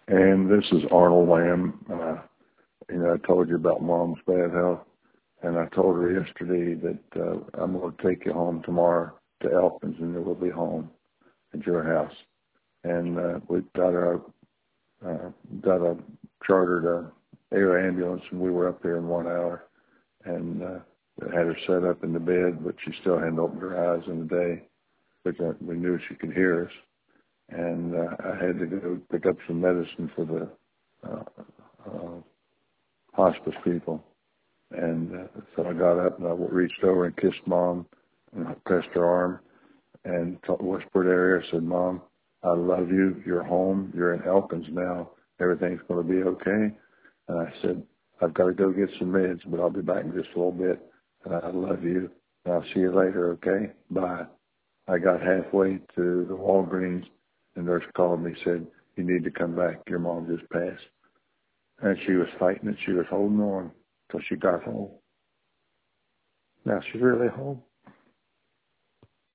And this is Arnold Lamb. I told you about Mom's bad health, and I told her yesterday that I'm going to take you home tomorrow to Elkins, and then we'll be home at your house. And we got a chartered air ambulance, and we were up there in 1 hour, and had her set up in the bed, but she still hadn't opened her eyes in the day, because we knew she could hear us. And I had to go pick up some medicine for the hospice people. And so I got up and I reached over and kissed Mom and I pressed her arm and whispered to her, I said, Mom, I love you. You're home. You're in Elkins now. Everything's going to be okay. And I said, I've got to go get some meds, but I'll be back in just a little bit. And I love you. And I'll see you later, okay? Bye. I got halfway to the Walgreens. The nurse called me, said, you need to come back. Your mom just passed. And she was fighting it. She was holding on till she got home. Now, she's really home.